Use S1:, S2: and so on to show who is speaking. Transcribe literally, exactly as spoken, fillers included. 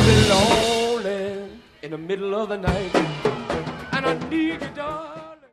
S1: lonely in the middle of the night, and I need you, darling.